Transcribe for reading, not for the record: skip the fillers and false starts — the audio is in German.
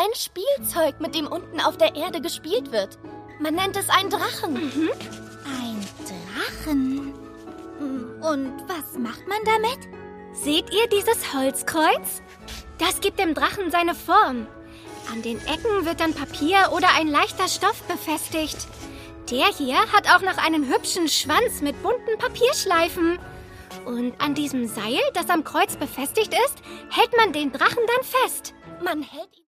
ein Spielzeug, mit dem unten auf der Erde gespielt wird. Man nennt es einen Drachen. Ein Drachen? Und was macht man damit? Seht ihr dieses Holzkreuz? Das gibt dem Drachen seine Form. An den Ecken wird dann Papier oder ein leichter Stoff befestigt. Der hier hat auch noch einen hübschen Schwanz mit bunten Papierschleifen. Und an diesem Seil, das am Kreuz befestigt ist, hält man den Drachen dann fest. Man hält ihn